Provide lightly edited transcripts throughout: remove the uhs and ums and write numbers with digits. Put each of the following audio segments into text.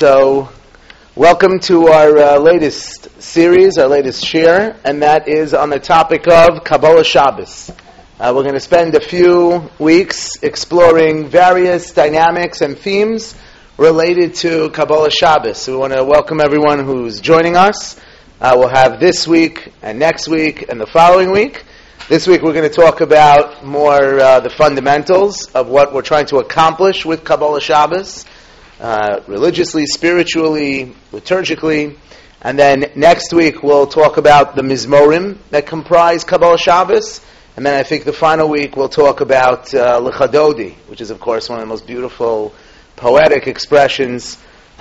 So, welcome to our latest series, our latest share, and that is on the topic of Kabbalah Shabbos. We're going to spend a few weeks exploring various dynamics and themes related to Kabbalah Shabbos. So we want to welcome everyone who's joining us. We'll have this week and next week and the following week. This week we're going to talk about more the fundamentals of what we're trying to accomplish with Kabbalah Shabbos. Religiously, spiritually, liturgically. And then next week we'll talk about the Mizmorim that comprise Kabbalah Shabbos. And then I think the final week we'll talk about L'chadodi, which is of course one of the most beautiful poetic expressions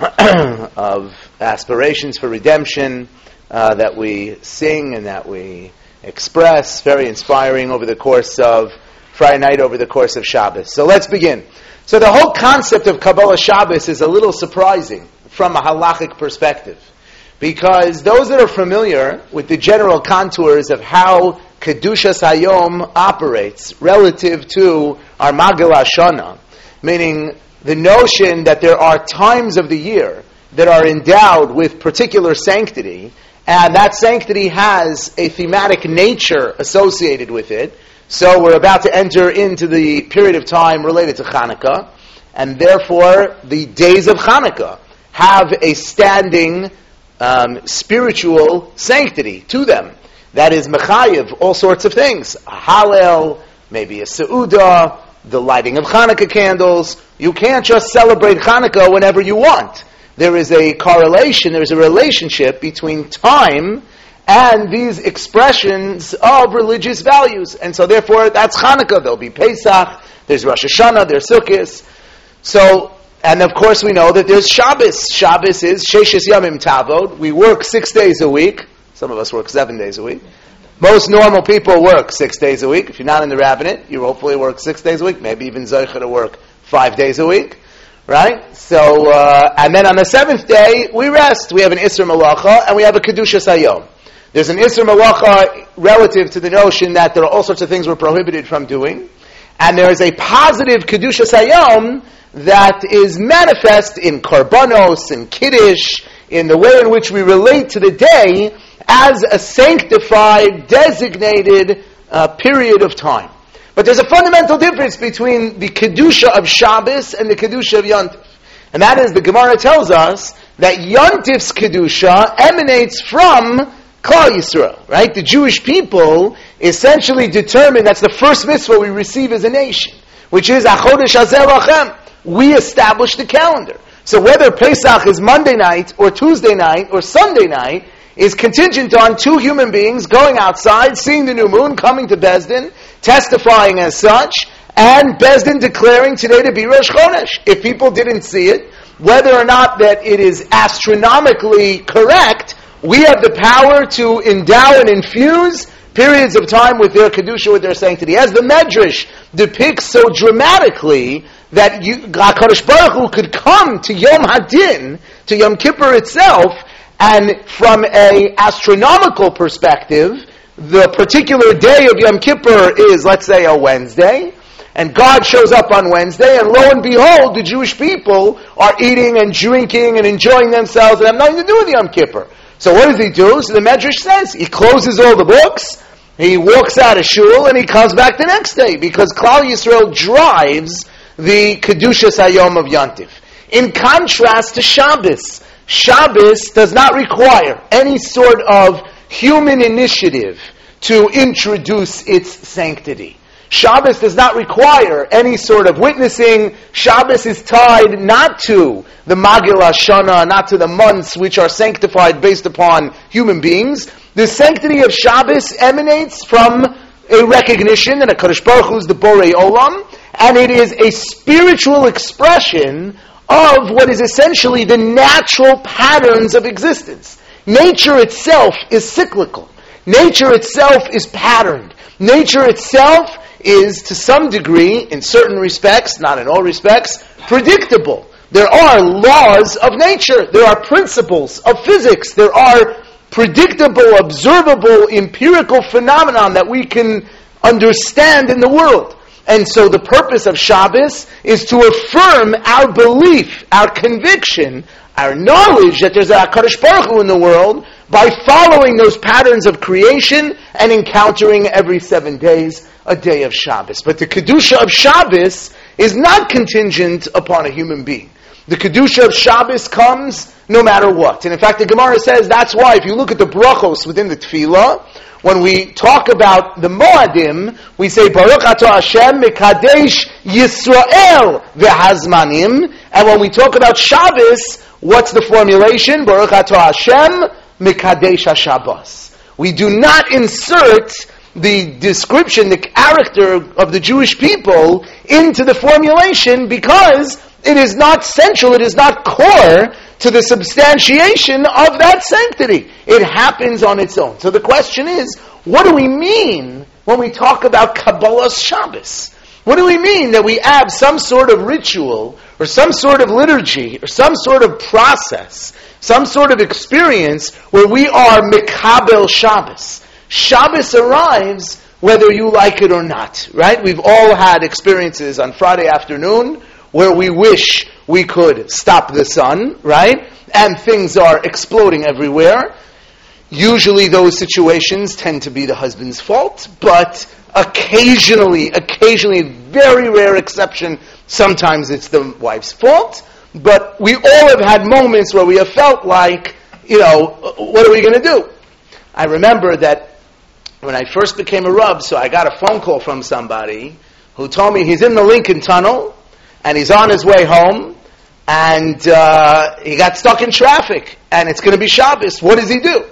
of aspirations for redemption that we sing and that we express. Very inspiring over the course of Friday night, over the course of Shabbos. So let's begin. So the whole concept of Kabbalah Shabbos is a little surprising from a halachic perspective, because those that are familiar with the general contours of how Kedushas Hayom operates relative to our Magala Shana, meaning the notion that there are times of the year that are endowed with particular sanctity, and that sanctity has a thematic nature associated with it. So we're about to enter into the period of time related to Hanukkah, and therefore the days of Hanukkah have a standing spiritual sanctity to them. That is mechayev, all sorts of things. A Hallel, maybe a Seudah, the lighting of Hanukkah candles. You can't just celebrate Hanukkah whenever you want. There is a correlation, there is a relationship between time and these expressions of religious values. And so therefore, that's Hanukkah. There'll be Pesach, there's Rosh Hashanah, there's Sukkot. So, and of course we know that there's Shabbos. Shabbos is Sheshes Yamim Tavod. We work 6 days a week. Some of us work 7 days a week. Most normal people work 6 days a week. If you're not in the rabbinate, you hopefully work 6 days a week, maybe even Zoicha to work 5 days a week. Right? So, and then on the seventh day, we rest. We have an Isser Malacha, and we have a Kedushas Hayom. There's an Isser Malacha relative to the notion that there are all sorts of things we're prohibited from doing. And there is a positive Kedushas Hayom that is manifest in Karbanos, in Kiddush, in the way in which we relate to the day as a sanctified, designated period of time. But there's a fundamental difference between the Kedusha of Shabbos and the Kedusha of Yontif. And that is, the Gemara tells us that Yontif's Kedusha emanates from Klal Yisrael, right? The Jewish people essentially determine, that's the first mitzvah we receive as a nation, which is Achodesh Hazeh Lachem. We establish the calendar. So whether Pesach is Monday night, or Tuesday night, or Sunday night, is contingent on two human beings going outside, seeing the new moon, coming to Beis Din, testifying as such, and Beis Din declaring today to be Rosh Chodesh. If people didn't see it, whether or not that it is astronomically correct, we have the power to endow and infuse periods of time with their Kedusha, with their sanctity. As the Medrash depicts so dramatically, that HaKadosh Baruch Hu could come to Yom Hadin, to Yom Kippur itself, and from an astronomical perspective, the particular day of Yom Kippur is, let's say, a Wednesday, and God shows up on Wednesday, and lo and behold, the Jewish people are eating and drinking and enjoying themselves, and have nothing to do with Yom Kippur. So what does he do? So the Medrash says, he closes all the books, he walks out of shul, and he comes back the next day, because Klal Yisrael drives the Kedushas Hayom of Yontif. In contrast to Shabbos, Shabbos does not require any sort of human initiative to introduce its sanctity. Shabbos does not require any sort of witnessing. Shabbos is tied not to the Magala Shana, not to the months which are sanctified based upon human beings. The sanctity of Shabbos emanates from a recognition that HaKadosh Baruch Hu is the Borei Olam, and it is a spiritual expression of what is essentially the natural patterns of existence. Nature itself is cyclical. Nature itself is patterned. Nature itself is, to some degree, in certain respects, not in all respects, predictable. There are laws of nature. There are principles of physics. There are predictable, observable, empirical phenomenon that we can understand in the world. And so the purpose of Shabbos is to affirm our belief, our conviction, our knowledge that there's a HaKadosh Baruch Hu in the world by following those patterns of creation and encountering every 7 days a day of Shabbos. But the Kedusha of Shabbos is not contingent upon a human being. The Kedusha of Shabbos comes no matter what. And in fact, the Gemara says that's why, if you look at the brachos within the Tefillah, when we talk about the Moadim, we say, Baruch Atah Hashem Mekadesh Yisrael V'Hazmanim. And when we talk about Shabbos, what's the formulation? Baruch Atah Hashem Mekadesh HaShabbos. We do not insert the description, the character of the Jewish people into the formulation because it is not central, it is not core to the substantiation of that sanctity. It happens on its own. So the question is, what do we mean when we talk about Kabbalas Shabbos? What do we mean that we have some sort of ritual, or some sort of liturgy, or some sort of process, some sort of experience where we are Mikabel Shabbos? Shabbos arrives whether you like it or not, right? We've all had experiences on Friday afternoon where we wish we could stop the sun, right? And things are exploding everywhere. Usually those situations tend to be the husband's fault, but occasionally, very rare exception, sometimes it's the wife's fault. But we all have had moments where we have felt like, what are we going to do? I remember that when I first became a Rav, so I got a phone call from somebody who told me he's in the Lincoln Tunnel, and he's on his way home, and he got stuck in traffic, and it's going to be Shabbos. What does he do?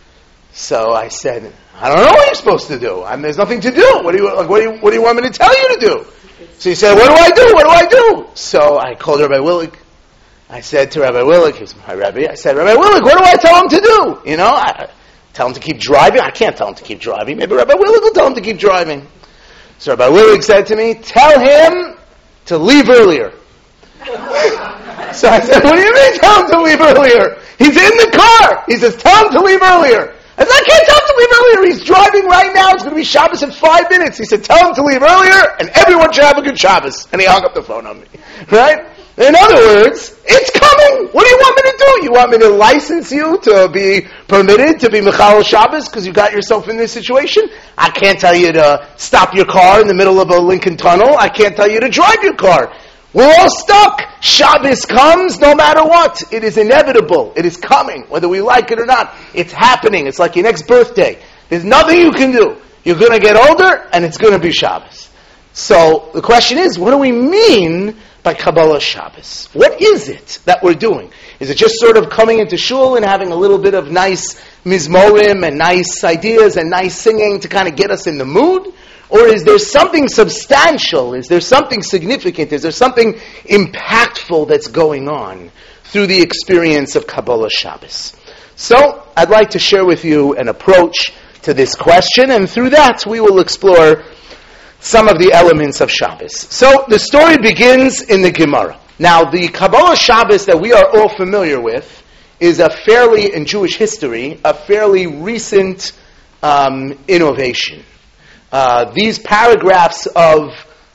So I said, I don't know what you're supposed to do. There's nothing to do. What do you want me to tell you to do? So he said, what do I do? So I called Rabbi Willig. I said to Rabbi Willig, he's my Rabbi, I said, Rabbi Willig, what do I tell him to do? I tell him to keep driving? I can't tell him to keep driving. Maybe Rabbi Willig will tell him to keep driving. So Rabbi Willig said to me, tell him to leave earlier. So I said, what do you mean tell him to leave earlier? He's in the car. He says, tell him to leave earlier. I said, I can't tell him to leave earlier. He's driving right now. It's going to be Shabbos in 5 minutes. He said, tell him to leave earlier, and everyone should have a good Shabbos. And he hung up the phone on me. Right? In other words, it's coming. What do you want me to do? You want me to license you to be permitted to be Mechal Shabbos because you got yourself in this situation? I can't tell you to stop your car in the middle of a Lincoln Tunnel. I can't tell you to drive your car. We're all stuck. Shabbos comes no matter what. It is inevitable. It is coming, whether we like it or not. It's happening. It's like your next birthday. There's nothing you can do. You're going to get older, and it's going to be Shabbos. So the question is, what do we mean by Kabbalah Shabbos? What is it that we're doing? Is it just sort of coming into shul and having a little bit of nice mizmorim and nice ideas and nice singing to kind of get us in the mood? Or is there something substantial? Is there something significant? Is there something impactful that's going on through the experience of Kabbalah Shabbos? So, I'd like to share with you an approach to this question, and through that we will explore some of the elements of Shabbos. So, the story begins in the Gemara. Now, the Kabbalah Shabbos that we are all familiar with is in Jewish history, a fairly recent innovation. These paragraphs of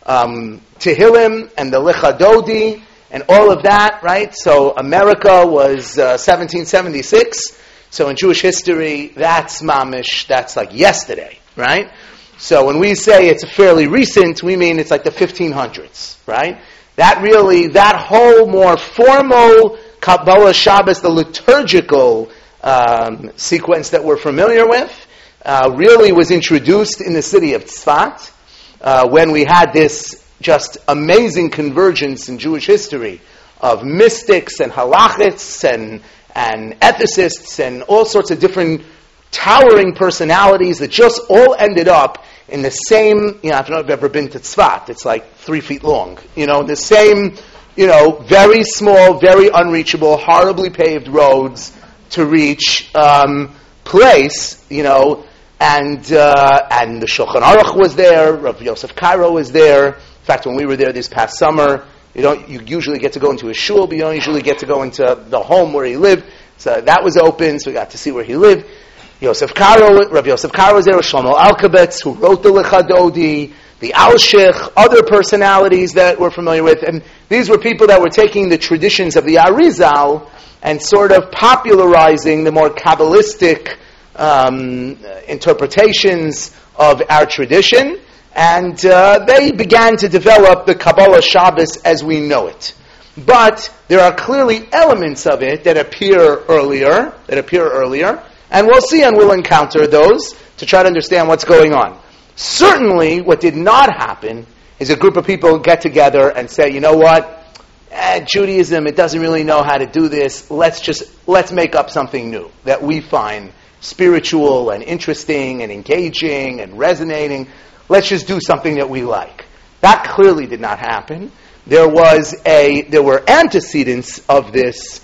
Tehillim and the Lecha Dodi and all of that, right? So America was 1776. So in Jewish history, that's mamish, that's like yesterday, right? So when we say it's fairly recent, we mean it's like the 1500s, right? That whole more formal Kabbalah Shabbos, the liturgical sequence that we're familiar with, really was introduced in the city of Tzfat when we had this just amazing convergence in Jewish history of mystics and halachists and ethicists and all sorts of different towering personalities that just all ended up in the same, I don't know if you've ever been to Tzfat, it's like 3 feet long, the same, very small, very unreachable, horribly paved roads to reach place, and the Shulchan Aruch was there, Rav Yosef Cairo was there. In fact, when we were there this past summer, you usually get to go into a shul, but you don't usually get to go into the home where he lived. So that was open, so we got to see where he lived. Yosef Karo, Rabbi Yosef Karo was there, Shlomo Alkabetz, who wrote the Lechadodi, the Alshich, other personalities that we're familiar with, and these were people that were taking the traditions of the Arizal and sort of popularizing the more Kabbalistic interpretations of our tradition, and they began to develop the Kabbalah Shabbos as we know it. But there are clearly elements of it that appear earlier, and we'll see and we'll encounter those to try to understand what's going on. Certainly, what did not happen is a group of people get together and say, you know what, Judaism, it doesn't really know how to do this, let's make up something new that we find spiritual and interesting and engaging and resonating. Let's just do something that we like. That clearly did not happen. There were antecedents of this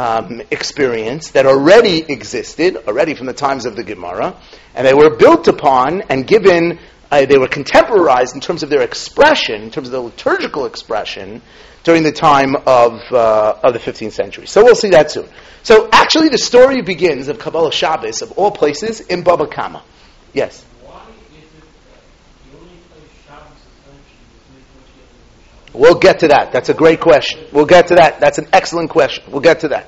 experience that already existed, already from the times of the Gemara, and they were built upon and given, they were contemporized in terms of their expression, in terms of the liturgical expression, during the time of the 15th century. So we'll see that soon. So actually the story begins of Kabbalah Shabbos, of all places, in Baba Kama. Yes? Why is it that the only place Shabbos is mentioned is Mikvah Shabbos? We'll get to that. That's a great question. We'll get to that. That's an excellent question. We'll get to that.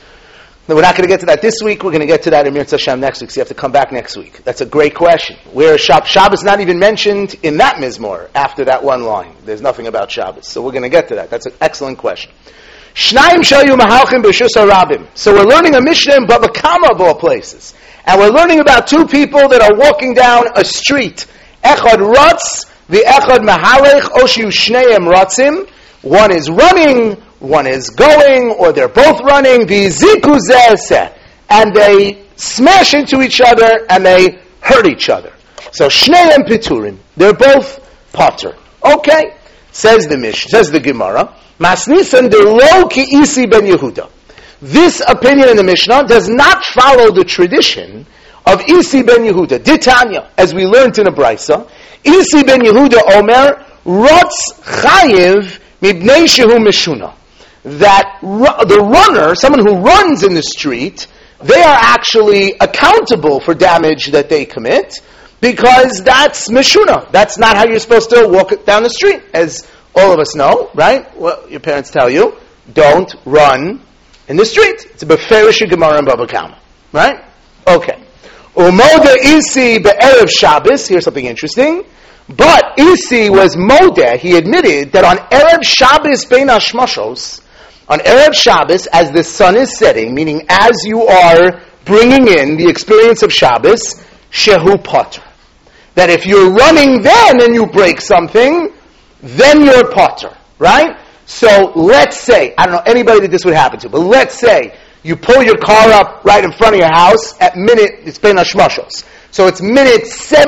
No, we're not going to get to that this week. We're going to get to that in Mirza Hashem next week, so you have to come back next week. That's a great question. Where Shabbos not even mentioned in that Mizmor after that one line. There's nothing about Shabbos. So we're going to get to that. That's an excellent question. Shnayim shayu mahalchim b'shus harabim. So we're learning a Mishnah in Baba Kama of all places. And we're learning about two people that are walking down a street. Echad ratz, the echad mahalech, oshiu shneim ratzim. One is running, one is going, or they're both running, v'ziku zeh, and they smash into each other and they hurt each other. So shneim piturim, they're both patur. Okay, says the Gemara, masnisan de lo ki isi ben Yehuda. This opinion in the Mishnah does not follow the tradition of Isi ben Yehuda. Ditanya, as we learned in a Brisa, Isi ben Yehuda Omer, Rotz Chayiv Mibnei Shehu Mishuna. That the runner, someone who runs in the street, they are actually accountable for damage that they commit, because that's Mishuna. That's not how you're supposed to walk down the street, as all of us know, right? Well, your parents tell you, don't run in the street. It's a Beferish Gemara in Baba Kama, right? Okay. Umoda Isi be'erev Shabbos. Here's something interesting. But Isi was modeh. He admitted that on erev Shabbos bein hashmashos, on erev Shabbos, as the sun is setting, meaning as you are bringing in the experience of Shabbos, shehu pater. That if you're running then and you break something, then you're pater, right? So let's say, I don't know anybody that this would happen to, but let's say you pull your car up right in front of your house at it's bein hashmashos. So it's minute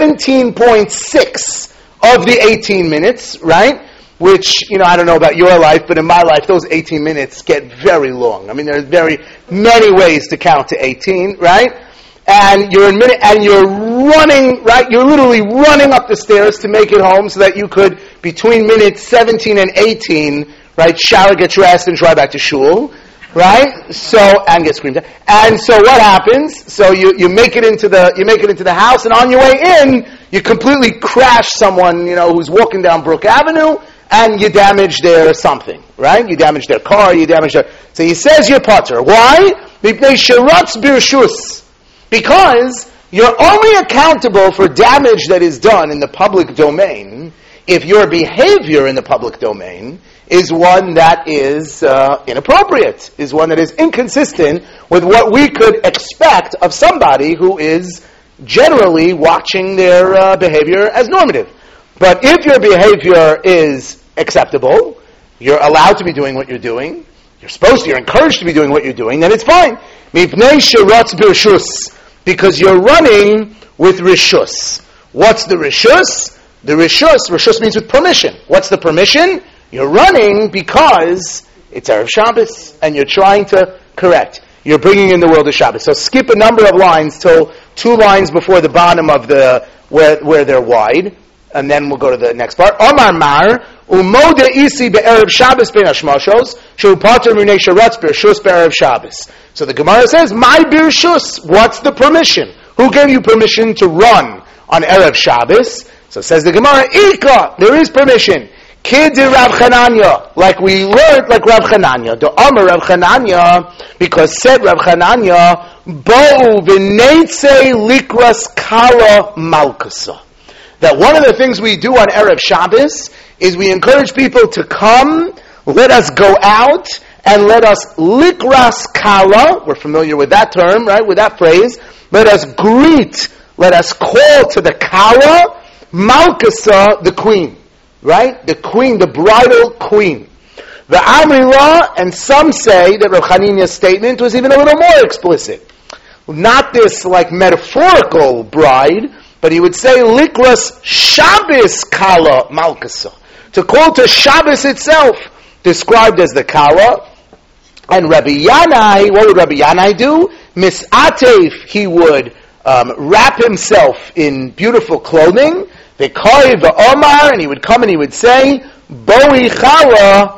17.6 of the 18 minutes, right? Which, I don't know about your life, but in my life, those 18 minutes get very long. I mean, there's very many ways to count to 18, right? And you're you're running, right? You're literally running up the stairs to make it home so that you could, between minutes 17 and 18, right, shower, get dressed, and drive back to shul. Right? And get screamed at. And so what happens? So you make it into the house, and on your way in, you completely crash someone, who's walking down Brook Avenue, and you damage their something, right? You damage their car, so he says you're pater. Why? Because you're only accountable for damage that is done in the public domain if your behavior in the public domain is one that is inappropriate, is one that is inconsistent with what we could expect of somebody who is generally watching their behavior as normative. But if your behavior is acceptable, you're allowed to be doing what you're doing, you're encouraged to be doing what you're doing, then it's fine. Because you're running with rishus. What's the rishus? The rishus means with permission. What's the permission? You're running because it's Erev Shabbos, and you're trying to correct. You're bringing in the world of Shabbos. So skip a number of lines till 2 lines before the bottom of where they're wide, and then we'll go to the next part. Omar Mar, umoda isi be'erev Shabbos bein hashmashos, shu pater mu'nei sharatz b'rshus be'erev Shabbos. So the Gemara says, my birshus, what's the permission? Who gave you permission to run on Erev Shabbos? So says the Gemara, Ika, there is permission. Kidi Rav Chananya, like we learned, like Rav Chananya. The Amar Rav Chananya, because said Rav Chananya, Bo'u v'neitze likras kala malkasa. That one of the things we do on Erev Shabbos is we encourage people to come, let us go out, and let us likras kala, we're familiar with that term, right, with that phrase, let us greet, let us call to the kala, malkasa, the queen. Right? The queen, the bridal queen. The Amrila, and some say that Rav Chanina's statement was even a little more explicit. Not this like metaphorical bride, but he would say Likras Shabbos Kala Malkasa. To call to Shabbos itself, described as the Kala. And Rabbi Yanai, what would Rabbi Yanai do? Misatef, he would wrap himself in beautiful clothing. The Koi v'Omar, and he would come and he would say, Boi Chala,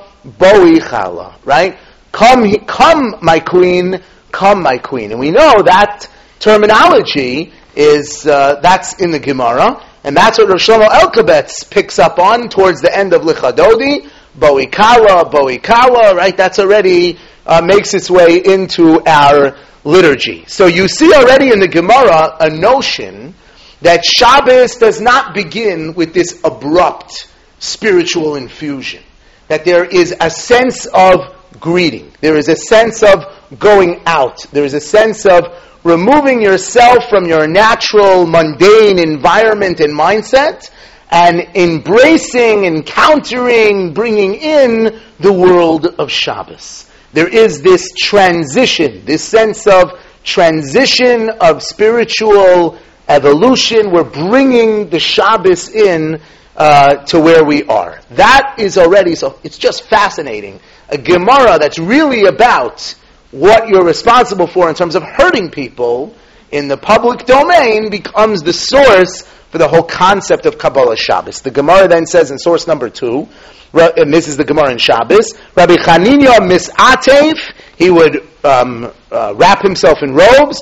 right? Come, my queen, come, my queen. And we know that terminology is, that's in the Gemara, and that's what Rosh Shlomo Elkabetz picks up on towards the end of Lichadodi, Boi Kala, right? That's already, makes its way into our liturgy. So you see already in the Gemara a notion that Shabbos does not begin with this abrupt spiritual infusion. That there is a sense of greeting. There is a sense of going out. There is a sense of removing yourself from your natural, mundane environment and mindset and embracing, encountering, bringing in the world of Shabbos. There is this transition, this sense of transition of spiritual evolution. We're bringing the Shabbos in to where we are. That is already, so it's just fascinating. A Gemara that's really about what you're responsible for in terms of hurting people in the public domain becomes the source for the whole concept of Kabbalah Shabbos. The Gemara then says in source number 2, and this is the Gemara in Shabbos, Rabbi Chanina misatef, he would wrap himself in robes,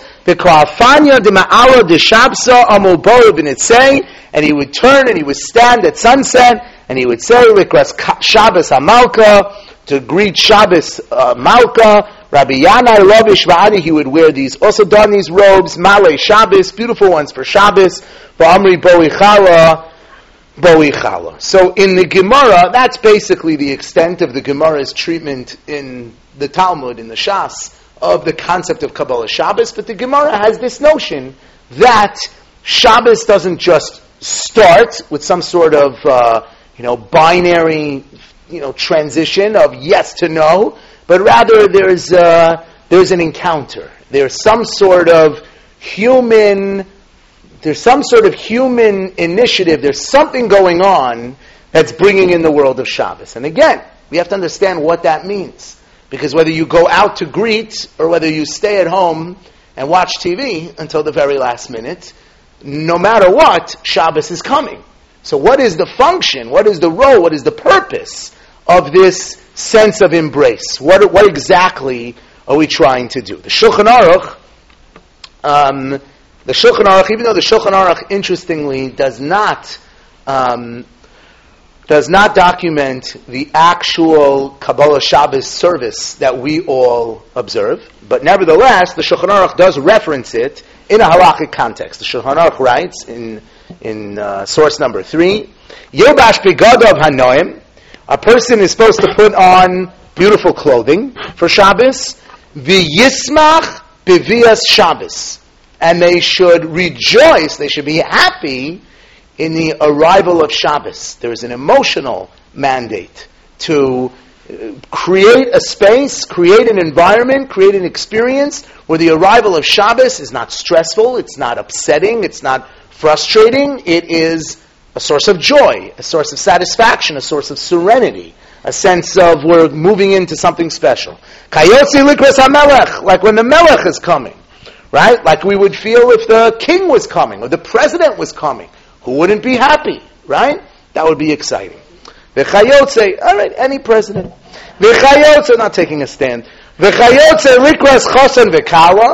and he would turn and he would stand at sunset, and he would say, Likras Shabbos HaMalka, to greet Shabbos Malka. Rabbi Yanai Lovish Va'adi, he would wear these, also done these robes, Malay Shabbos, beautiful ones for Shabbos, Va'amri Boi Chala. So in the Gemara, that's basically the extent of the Gemara's treatment in the Talmud, in the Shas, of the concept of Kabbalah Shabbos. But the Gemara has this notion that Shabbos doesn't just start with some sort of binary transition of yes to no, but rather there's an encounter. There's some sort of human initiative. There's something going on that's bringing in the world of Shabbos. And again, we have to understand what that means. Because whether you go out to greet or whether you stay at home and watch TV until the very last minute, no matter what, Shabbos is coming. So what is the function? What is the role? What is the purpose of this sense of embrace? What exactly are we trying to do? The Shulchan Aruch, even though the Shulchan Aruch, interestingly, does not document the actual Kabbalah Shabbos service that we all observe, but nevertheless, the Shulchan Aruch does reference it in a halachic context. The Shulchan Aruch writes in source number 3, Yilbash begadov hanoim, a person is supposed to put on beautiful clothing for Shabbos, v'yismach bevias Shabbos, and they should rejoice, they should be happy in the arrival of Shabbos. There is an emotional mandate to create a space, create an environment, create an experience where the arrival of Shabbos is not stressful, it's not upsetting, it's not frustrating, it is a source of joy, a source of satisfaction, a source of serenity, a sense of we're moving into something special. Kayotzi likras hamelech, like when the melech is coming, right? Like we would feel if the king was coming or the president was coming. Who wouldn't be happy, right? That would be exciting. V'chayotze, all right, any president. V'chayotze, not taking a stand. V'chayotze likras chosan v'kala,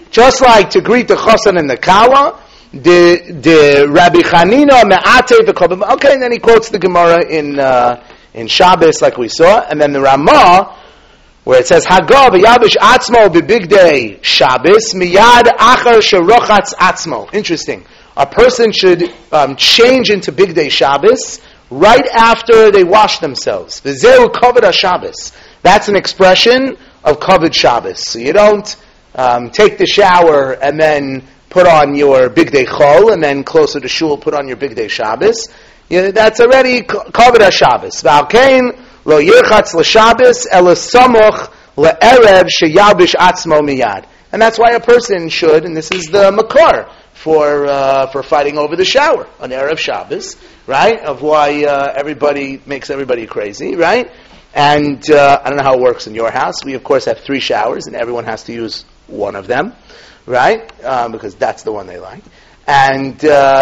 Just like to greet the chosan and the kala, the Rabbi Chanina me'ate v'kol. Okay, and then he quotes the Gemara in Shabbos, like we saw, and then the Ramah, where it says Hagav v'yavish atzmo b'bigdei Shabbos miyad achar sherochatz atzmo. Interesting. A person should change into bigdei Shabbos right after they wash themselves. V'zeu kavod haShabbos. That's an expression of kavod Shabbos. So you don't take the shower and then put on your bigdei chol, and then closer to shul put on your bigdei Shabbos. That's already kavod haShabbos. V'alkein lo yirchatz l'Shabbos ela samoch le'erev sheyabish atzmo miyad. And that's why a person should, and this is the makar for fighting over the shower on Erev Shabbos, right? Of why everybody makes everybody crazy, right? And I don't know how it works in your house. We of course have 3 showers, and everyone has to use one of them, right? Because that's the one they like. And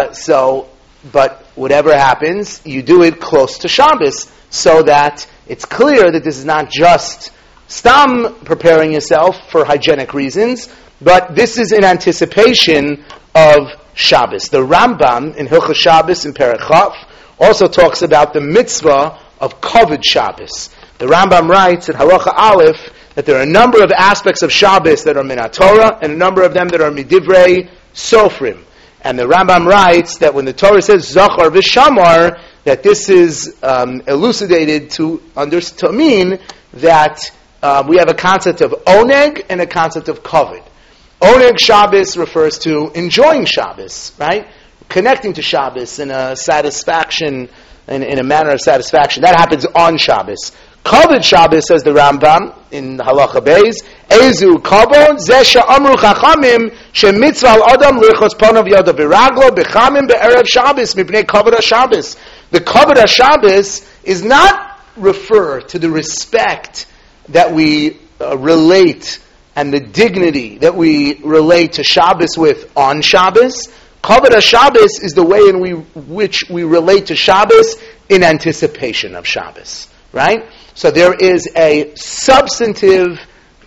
but whatever happens, you do it close to Shabbos, so that it's clear that this is not just stam preparing yourself for hygienic reasons, but this is in anticipation of Shabbos. The Rambam in Hilchos Shabbos in Perek Chaf also talks about the mitzvah of kavod Shabbos. The Rambam writes in Halacha Aleph that there are a number of aspects of Shabbos that are min Torah, and a number of them that are midivrei sofrim. And the Rambam writes that when the Torah says zachar v'shamar, that this is elucidated to mean that we have a concept of oneg and a concept of kavod. Oneg Shabbos refers to enjoying Shabbos, right? Connecting to Shabbos in a satisfaction, in a manner of satisfaction. That happens on Shabbos. Kavod Shabbos, says the Rambam in Halacha Beis, Ezu kavod zeh she'amru chachamim shemitzvah al adam lirchos panav yadav v'raglo b'chamim be'erev Shabbos mipnei kavod haShabbos. The kavod haShabbos is not refer to the respect that we relate and the dignity that we relate to Shabbos with on Shabbos. Kavod haShabbos is the way in which we relate to Shabbos in anticipation of Shabbos, right? So there is a substantive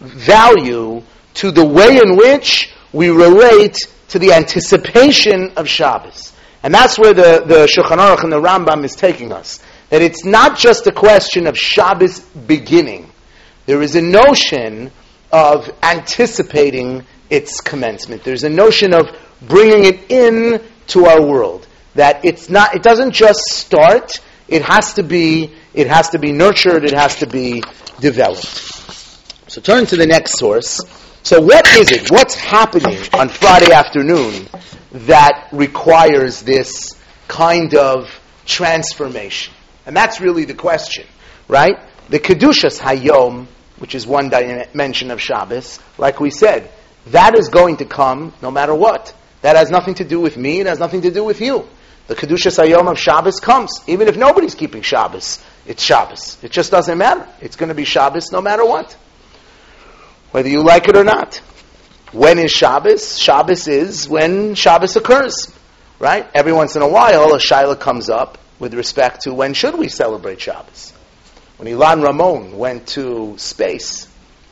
value to the way in which we relate to the anticipation of Shabbos. And that's where the Shulchan Aruch and the Rambam is taking us. That it's not just a question of Shabbos beginning. There is a notion of anticipating its commencement. There's a notion of bringing it in to our world. That it doesn't just start, it has to be nurtured, it has to be developed. So turn to the next source. So what is it? What's happening on Friday afternoon that requires this kind of transformation? And that's really the question, right? The Kedushas Hayom, which is one dimension of Shabbos, like we said, that is going to come no matter what. That has nothing to do with me, it has nothing to do with you. The Kedushas Hayom of Shabbos comes. Even if nobody's keeping Shabbos, it's Shabbos. It just doesn't matter. It's going to be Shabbos no matter what. Whether you like it or not. When is Shabbos? Shabbos is when Shabbos occurs. Right? Every once in a while, a shaila comes up with respect to when should we celebrate Shabbos. When Ilan Ramon went to space,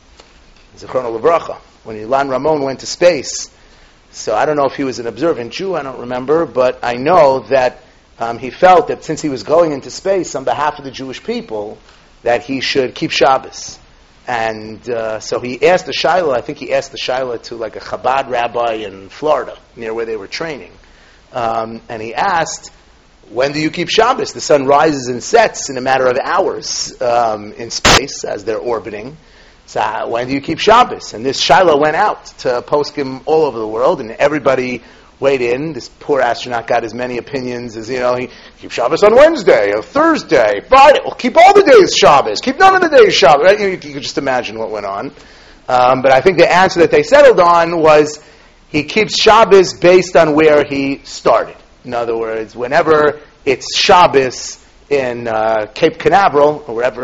Zichrono Livracha, when Ilan Ramon went to space, so I don't know if he was an observant Jew, I don't remember, but I know that he felt that since he was going into space on behalf of the Jewish people, that he should keep Shabbos. And so he asked the Shaila, I think he asked the Shaila to like a Chabad rabbi in Florida, near where they were training. And he asked, when do you keep Shabbos? The sun rises and sets in a matter of hours in space as they're orbiting. So when do you keep Shabbos? And this Shaila went out to poskim all over the world, and everybody weighed in. This poor astronaut got as many opinions as, he keep Shabbos on Wednesday, or Thursday, Friday. Well, keep all the days Shabbos. Keep none of the days Shabbos. Right? You could just imagine what went on. But I think the answer that they settled on was he keeps Shabbos based on where he started. In other words, whenever it's Shabbos in Cape Canaveral, or wherever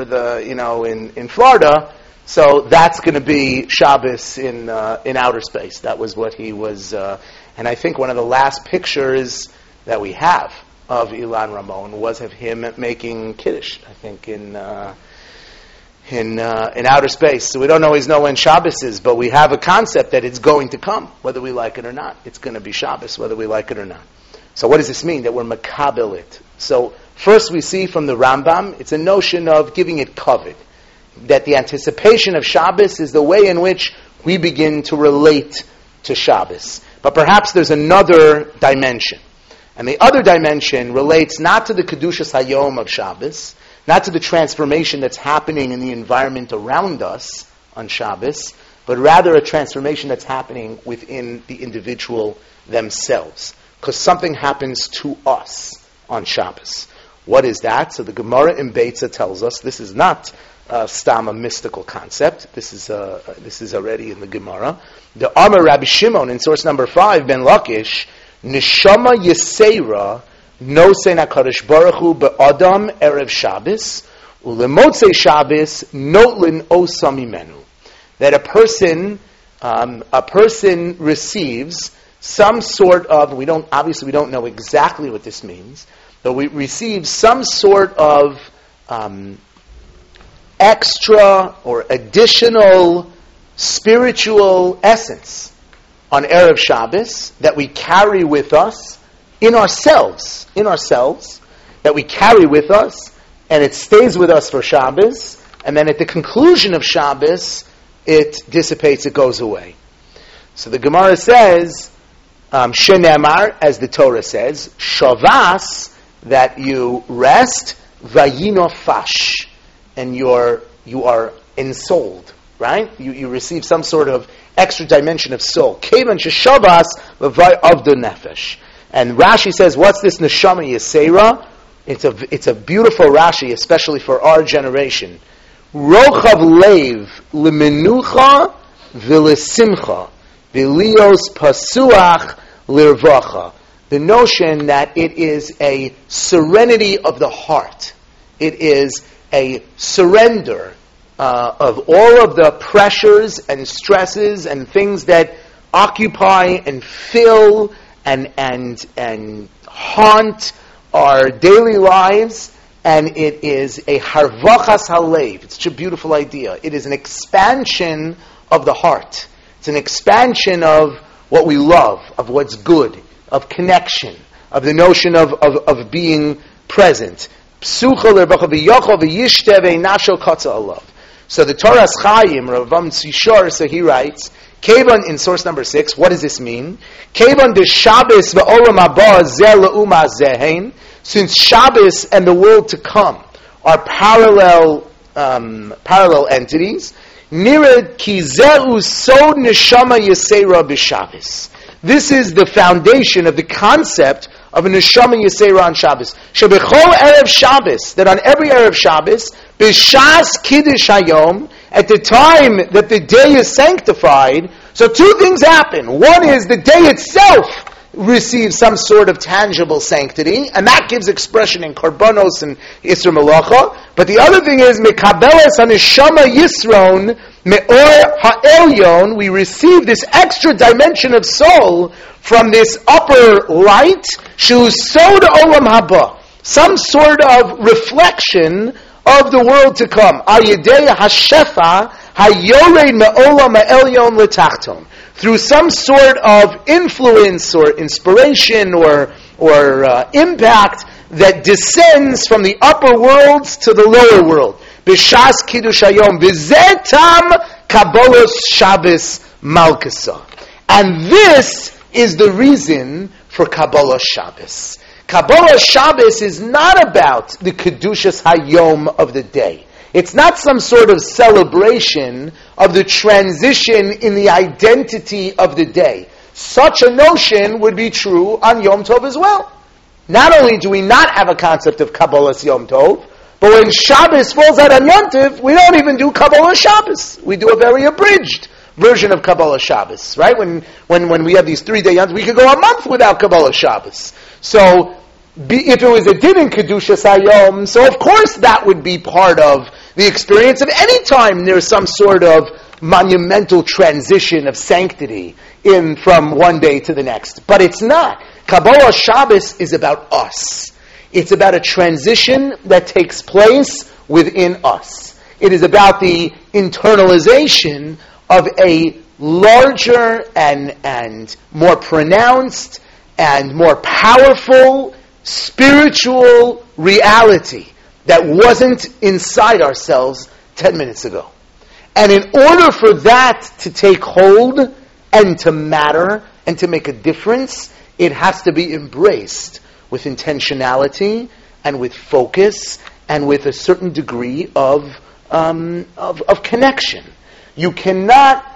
in Florida, so that's going to be Shabbos in outer space. That was what he was. And I think one of the last pictures that we have of Ilan Ramon was of him making Kiddush. I think in in outer space. So we don't always know when Shabbos is, but we have a concept that it's going to come, whether we like it or not. It's going to be Shabbos, whether we like it or not. So what does this mean? That we're makabel it. So first we see from the Rambam, it's a notion of giving it kavod. That the anticipation of Shabbos is the way in which we begin to relate to Shabbos. But perhaps there's another dimension. And the other dimension relates not to the Kedushas Hayom of Shabbos, not to the transformation that's happening in the environment around us on Shabbos, but rather a transformation that's happening within the individual themselves. Because something happens to us on Shabbos. What is that? So the Gemara in Beitza tells us, this is not stam a mystical concept. This is already in the Gemara. The Amar Rabbi Shimon in source number 5, Ben Lakish, Neshama Yisera Nosein HaKadosh Baruch Hu Be'adam Erev Shabbos Ulemotzei Shabbos Notlin Osam Imenu. That a person receives some sort of, we don't know exactly what this means, but we receive some sort of extra or additional spiritual essence on Erev Shabbos that we carry with us in ourselves, that we carry with us, and it stays with us for Shabbos, and then at the conclusion of Shabbos, it dissipates, it goes away. So the Gemara says, Shenemar, as the Torah says, Shavas, that you rest, Vayino Fash, and you are ensouled, right? You receive some sort of extra dimension of soul. Kevan Shavas V'vay Avdu Nefesh. And Rashi says, what's this Neshama Yisera? It's a beautiful Rashi, especially for our generation. Rochav Leiv L'menucha V'lesimcha V'lios Pasuach L'irvacha. The notion that it is a serenity of the heart. It is a surrender of all of the pressures and stresses and things that occupy and fill and haunt our daily lives, and it is a harvachas halev. It's such a beautiful idea. It is an expansion of the heart. It's an expansion of what we love, of what's good, of connection, of the notion of being present. So the Torah's Chaim, Ravam Tzishor, so he writes, Kevan in source number 6, what does this mean? Kevan de Shabbos ve'olam haba zeh le'uma zehein, since Shabbos and the world to come are parallel entities, nired ki zehu sod neshama yisera b'Shabbos. This is the foundation of the concept of a neshama yisera on Shabbos. Shebechol erev Shabbos, that on every erev Shabbos, b'shas kiddush hayom, at the time that the day is sanctified, so two things happen. One is the day itself receives some sort of tangible sanctity, and that gives expression in Korbanos and Isra Malacha. But the other thing is, Mekabeles HaNeshama Yisron Me'or HaElyon, we receive this extra dimension of soul from this upper light, Shu Sod Olam Haba, some sort of reflection of the world to come. Ayidei HaShefa HaYored Me'olam HaElyon L'Tachton. Through some sort of influence or inspiration or impact that descends from the upper worlds to the lower world. B'shas kiddush hayom v'zetam kabbalos Shabbos malkasa. And this is the reason for Kabbalah Shabbos. Kabbalah Shabbos is not about the kedushas hayom of the day. It's not some sort of celebration of the transition in the identity of the day. Such a notion would be true on Yom Tov as well. Not only do we not have a concept of Kabbalas Yom Tov, but when Shabbos falls out on Yom Tov, we don't even do Kabbalah Shabbos. We do a very abridged version of Kabbalah Shabbos, right? When we have these 3-day Yom Tov, we could go a month without Kabbalah Shabbos. So, if it was a din in Kedushas Hayom, so of course that would be part of the experience of any time there's some sort of monumental transition of sanctity in from one day to the next. But it's not. Kabbalah Shabbos is about us. It's about a transition that takes place within us. It is about the internalization of a larger and more pronounced and more powerful spiritual reality that wasn't inside ourselves 10 minutes ago. And in order for that to take hold and to matter and to make a difference, it has to be embraced with intentionality and with focus and with a certain degree of connection. You cannot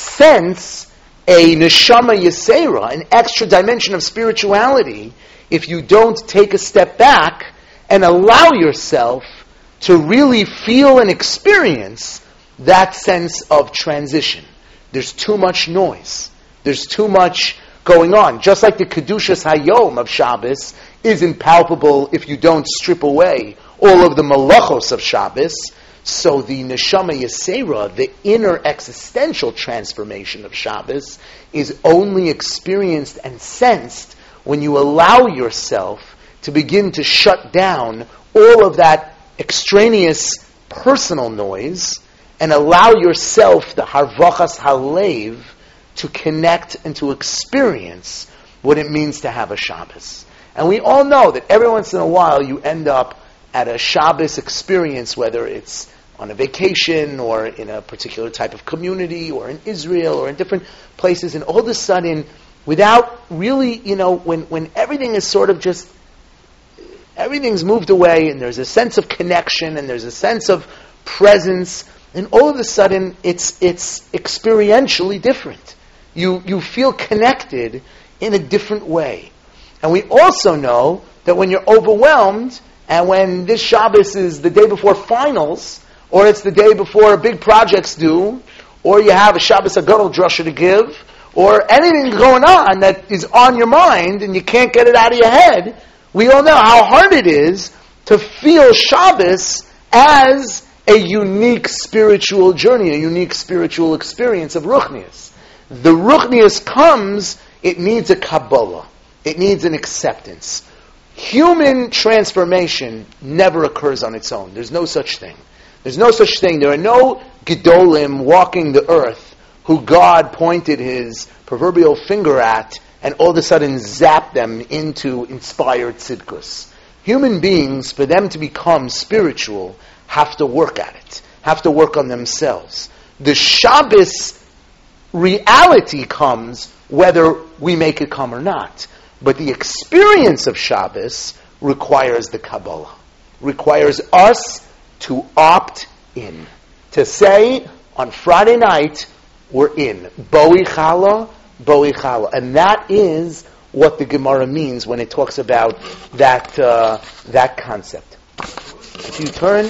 sense a neshama yesera, an extra dimension of spirituality, if you don't take a step back and allow yourself to really feel and experience that sense of transition. There's too much noise. There's too much going on. Just like the Kedushas Hayom of Shabbos isn't palpable if you don't strip away all of the malachos of Shabbos, so the Neshama Yesera, the inner existential transformation of Shabbos, is only experienced and sensed when you allow yourself to begin to shut down all of that extraneous personal noise and allow yourself, the Harvachas Halev, to connect and to experience what it means to have a Shabbos. And we all know that every once in a while you end up at a Shabbos experience, whether it's on a vacation or in a particular type of community or in Israel or in different places, and all of a sudden, without really, when everything is sort of just, everything's moved away and there's a sense of connection and there's a sense of presence, and all of a sudden it's experientially different. You feel connected in a different way. And we also know that when you're overwhelmed, and when this Shabbos is the day before finals, or it's the day before a big project's due, or you have a Shabbos Agadol drasha to give, or anything going on that is on your mind and you can't get it out of your head, we all know how hard it is to feel Shabbos as a unique spiritual journey, a unique spiritual experience of Ruchnius. The Ruchnius comes, it needs a Kabbalah. It needs an acceptance. Human transformation never occurs on its own. There's no such thing. There's no such thing. There are no Gedolim walking the earth who God pointed his proverbial finger at and all of a sudden zapped them into inspired tzidkus. Human beings, for them to become spiritual, have to work at it, have to work on themselves. The Shabbos reality comes whether we make it come or not. But the experience of Shabbos requires the Kabbalah, requires us to opt in, to say on Friday night we're in Boi Chala, Boi Chala, and that is what the Gemara means when it talks about that concept. If you turn.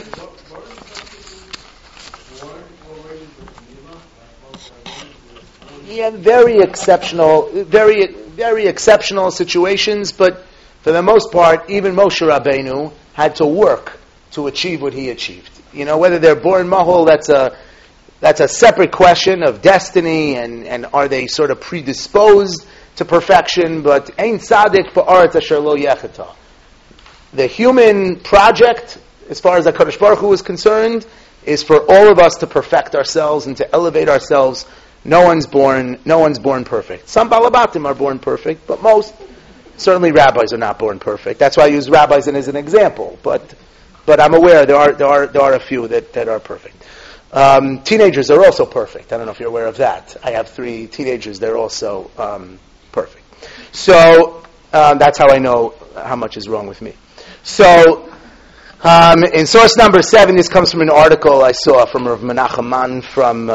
Yeah, very exceptional situations, but for the most part, even Moshe Rabbeinu had to work to achieve what he achieved. Whether they're born mahol, that's a separate question of destiny, and are they sort of predisposed to perfection, but ein tzaddik ba'aretz asher lo yecheta. The human project, as far as HaKadosh Baruch Hu is concerned, is for all of us to perfect ourselves and to elevate ourselves. No one's born perfect. Some Balabatim are born perfect, but most, certainly rabbis are not born perfect. That's why I use rabbis as an example. But I'm aware there are a few that are perfect. Teenagers are also perfect. I don't know if you're aware of that. I have 3 teenagers. They're also perfect. So that's how I know how much is wrong with me. So in source number 7, this comes from an article I saw from Rav Menachem Mann from.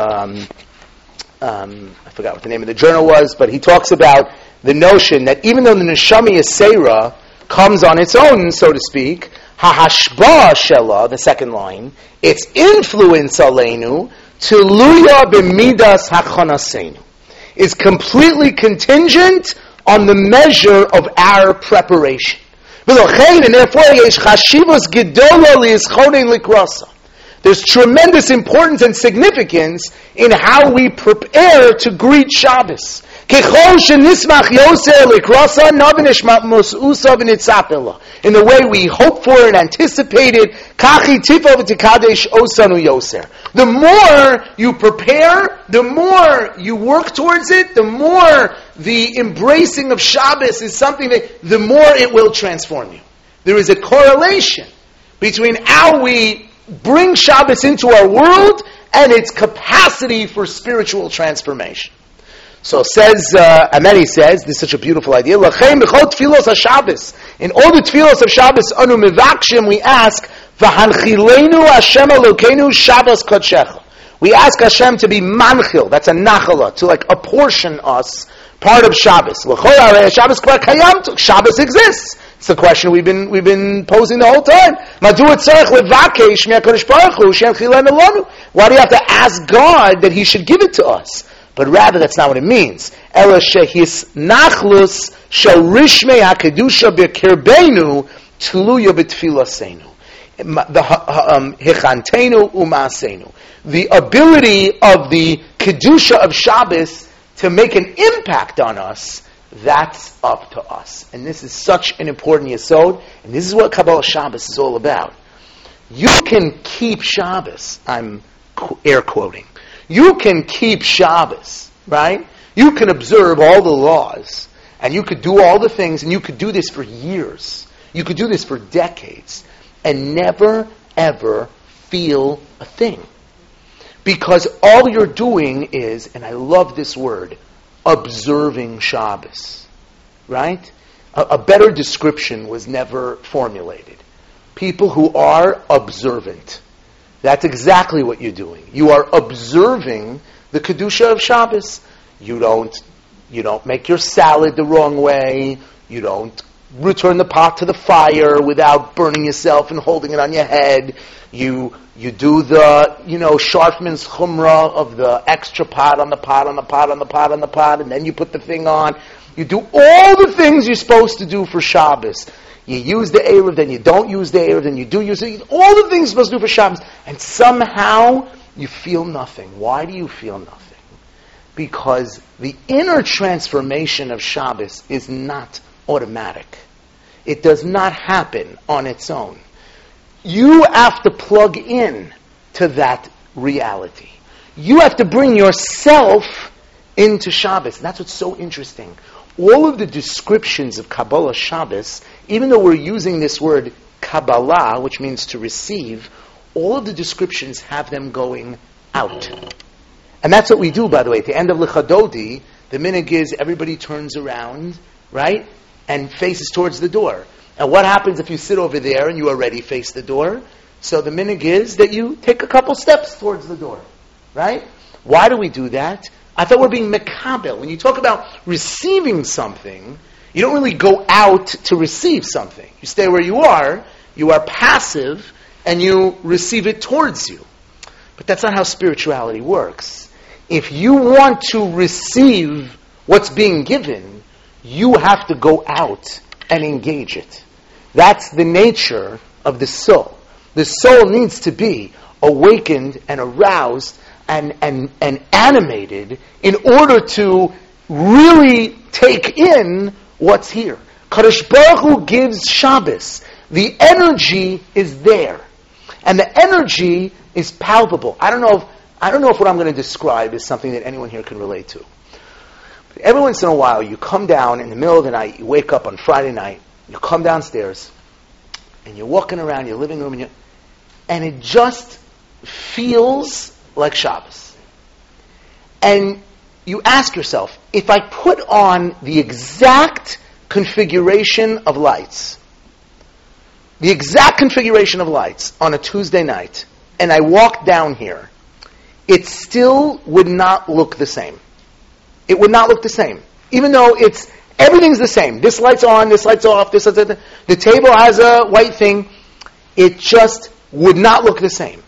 I forgot what the name of the journal was, but he talks about the notion that even though the Neshama Yesera comes on its own, so to speak, Hahashba Shela, the second line, its influence aleinu, Tiluya b'midas hachonasenu, is completely contingent on the measure of our preparation. And therefore, yesh chashivos gedola li'ischonin likrasa. There's tremendous importance and significance in how we prepare to greet Shabbos. In the way we hope for and anticipate it, the more you prepare, the more you work towards it, the more the embracing of Shabbos is something that, the more it will transform you. There is a correlation between how we bring Shabbos into our world and its capacity for spiritual transformation. So says, Ameri says, this is such a beautiful idea. In all the tefillos of Shabbos, anu mivakshim, we ask, v'hanchilenu Hashem Elokeinu Shabbos kodshecha. We ask Hashem to be manchil, that's a nachala, to like apportion us part of Shabbos. Shabbos exists. It's the question we've been posing the whole time. Why do you have to ask God that He should give it to us? But rather, that's not what it means. The ability of the kedusha of Shabbos to make an impact on us, that's up to us. And this is such an important yesod, and this is what Kabbalah Shabbos is all about. You can keep Shabbos, I'm air quoting, you can keep Shabbos, right? You can observe all the laws, and you could do all the things, and you could do this for years. You could do this for decades, and never, ever feel a thing. Because all you're doing is, and I love this word, observing Shabbos. Right? A better description was never formulated. People who are observant. That's exactly what you're doing. You are observing the Kedusha of Shabbos. You don't make your salad the wrong way. You don't return the pot to the fire without burning yourself and holding it on your head. You do the, Sharfman's chumrah of the extra pot on the pot, and then you put the thing on. You do all the things you're supposed to do for Shabbos. You use the Erev, then you don't use the Erev, then you do use it. All the things you're supposed to do for Shabbos. And somehow you feel nothing. Why do you feel nothing? Because the inner transformation of Shabbos is not automatic. It does not happen on its own. You have to plug in to that reality. You have to bring yourself into Shabbos. And that's what's so interesting. All of the descriptions of Kabbalah Shabbos, even though we're using this word Kabbalah, which means to receive, all of the descriptions have them going out. And that's what we do, by the way. At the end of L'chadodi, the minhag is everybody turns around, right, and faces towards the door. And what happens if you sit over there and you already face the door? So the minhag is that you take a couple steps towards the door, right? Why do we do that? I thought we're being mekabel. When you talk about receiving something, you don't really go out to receive something. You stay where you are passive, and you receive it towards you. But that's not how spirituality works. If you want to receive what's being given, you have to go out and engage it. That's the nature of the soul. The soul needs to be awakened and aroused and animated in order to really take in what's here. Kadosh Baruch Hu gives Shabbos. The energy is there. And the energy is palpable. I don't know if what I'm going to describe is something that anyone here can relate to. But every once in a while, you come down in the middle of the night, you wake up on Friday night, you come downstairs, and you're walking around your living room, and it just feels like Shabbos. And you ask yourself, if I put on the exact configuration of lights on a Tuesday night, and I walk down here, it still would not look the same. It would not look the same. Even though everything's the same. This light's on, this light's off, this light's on. The table has a white thing. It just would not look the same.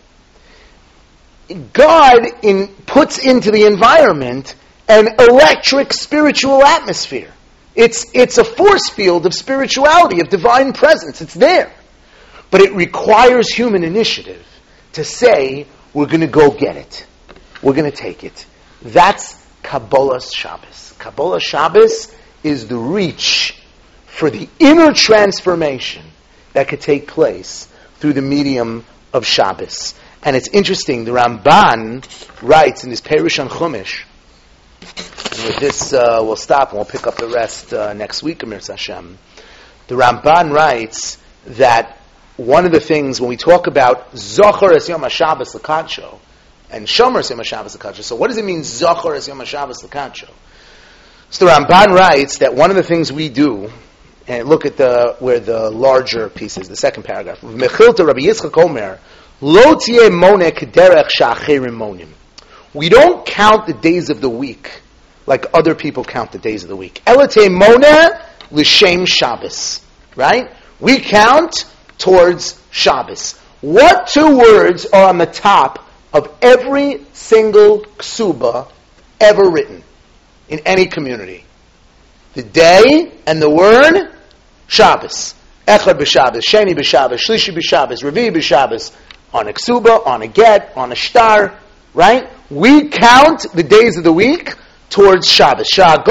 God puts into the environment an electric spiritual atmosphere. It's a force field of spirituality, of divine presence. It's there. But it requires human initiative. to say, we're going to go get it. We're going to take it. That's Kabbalah Shabbos. Kabbalah Shabbos is the reach for the inner transformation that could take place through the medium of Shabbos. And it's interesting, the Ramban writes in his Perush on Chumash, and with this we'll stop and we'll pick up the rest next week, Amir Hashem. The Ramban writes that one of the things when we talk about Zochar es Yom HaShabbos L'Kadsho and Shomer es Yom HaShabbos L'Kadsho, so what does it mean Zochar es Yom HaShabbos L'Kadsho? So the Ramban writes that one of the things we do, and look at where the larger piece is, the second paragraph. Mechilta Rabbi Yitzchak Omer, Lo tieh moneh k'derech she'acherim monim. We don't count the days of the week like other people count the days of the week. Ela tieh moneh l'shem Shabbos. Right? We count towards Shabbos. What two words are on the top of every single ksuba ever written in any community? The day and the word Shabbos. Echad b'Shabbos, Sheni b'Shabbos, Shlishi b'Shabbos, Revi b'Shabbos. On a ksuba, on a get, on a shtar, right? We count the days of the week towards Shabbos. They have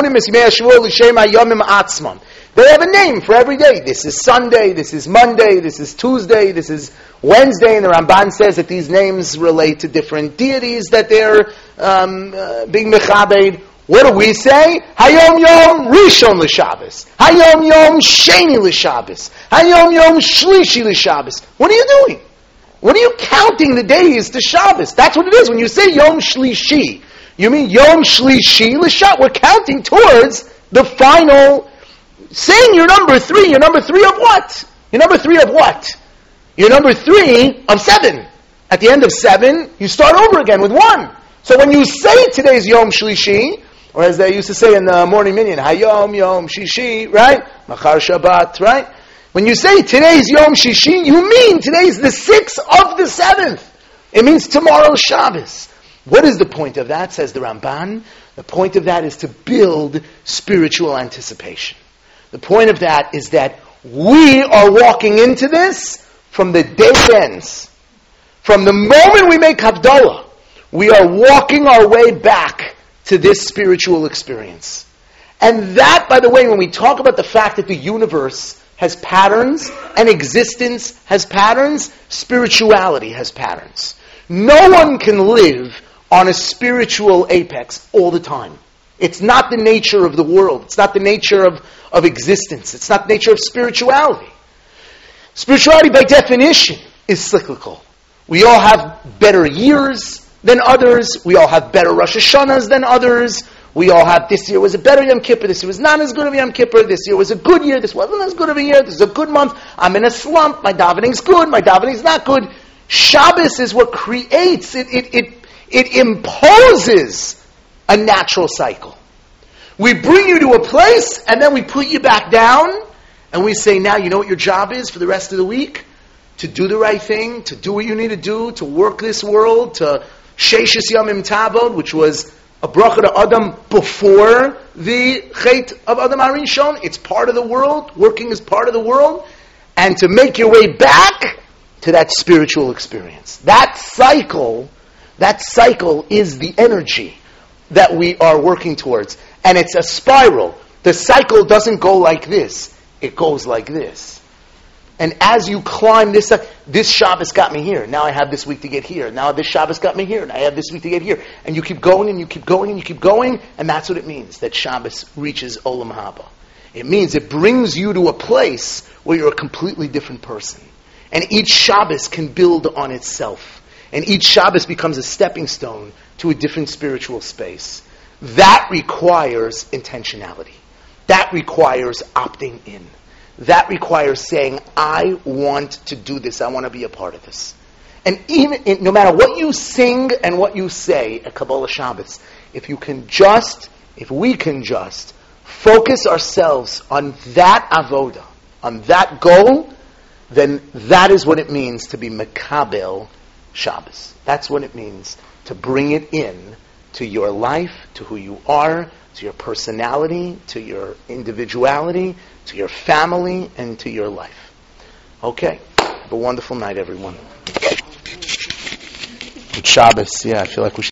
a name for every day. This is Sunday, this is Monday, this is Tuesday, this is Wednesday, and the Ramban says that these names relate to different deities that they're being mechabed. What do we say? Hayom Yom Rishon l'Shabbos. Hayom Yom Sheni l'Shabbos. Hayom Yom Shlishi l'Shabbos. What are you doing? What are you counting the days to Shabbos? That's what it is. When you say Yom Shlishi, you mean Yom Shlishi l'Shabbos. We're counting towards the final, saying you're number 3. You're number 3 of what? You're number 3 of what? You're number 3 of 7. At the end of 7, you start over again with 1. So when you say today's Yom Shlishi, or as they used to say in the morning minyan, Hayom Yom Shishi, right? Machar Shabbat, right? When you say today's Yom Shishi, you mean today's the 6th of the 7th. It means tomorrow's Shabbos. What is the point of that, says the Ramban? The point of that is to build spiritual anticipation. The point of that is that we are walking into this from the day it ends. From the moment we make Havdalah, we are walking our way back to this spiritual experience. And that, by the way, when we talk about the fact that the universe has patterns and existence has patterns, spirituality has patterns. No one can live on a spiritual apex all the time. It's not the nature of the world. It's not the nature of existence. It's not the nature of spirituality. Spirituality, by definition, is cyclical. We all have better years than others. We all have better Rosh Hashanahs than others. We all have, this year was a better Yom Kippur, this year was not as good of a Yom Kippur, this year was a good year, this wasn't as good of a year, this is a good month, I'm in a slump, my davening's good, my davening's not good. Shabbos is what creates, it imposes a natural cycle. We bring you to a place, and then we put you back down, and we say, now you know what your job is for the rest of the week? To do the right thing, to do what you need to do, to work this world, to Sheishis Yamim Tabod, which was a bracha to Adam before the Chet of Adam HaRishon. It's part of the world. Working is part of the world. And to make your way back to that spiritual experience. That cycle is the energy that we are working towards. And it's a spiral. The cycle doesn't go like this. It goes like this. And as you climb this Shabbos got me here. Now I have this week to get here. Now this Shabbos got me here. And I have this week to get here. And you keep going and you keep going and you keep going. And that's what it means, that Shabbos reaches Olam Haba. It means it brings you to a place where you're a completely different person. And each Shabbos can build on itself. And each Shabbos becomes a stepping stone to a different spiritual space. That requires intentionality. That requires opting in. That requires saying, I want to do this. I want to be a part of this. And no matter what you sing and what you say at Kabbalah Shabbos, if we can just focus ourselves on that avoda, on that goal, then that is what it means to be Mekabel Shabbos. That's what it means to bring it in to your life, to who you are, to your personality, to your individuality, to your family, and to your life. Okay. Have a wonderful night, everyone. Good Shabbos. Yeah, I feel like we should